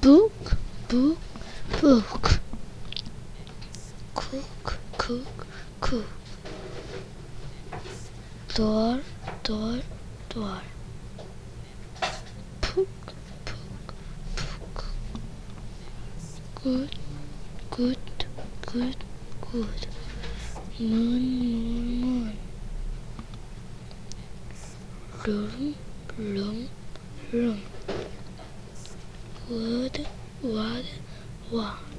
book, book, book. Cook, cook, cook. Door, door, door. Pook, pook, pook. Good, good, good, good. Moon, moon, moon. Room, room, room. Wood, wood, wood.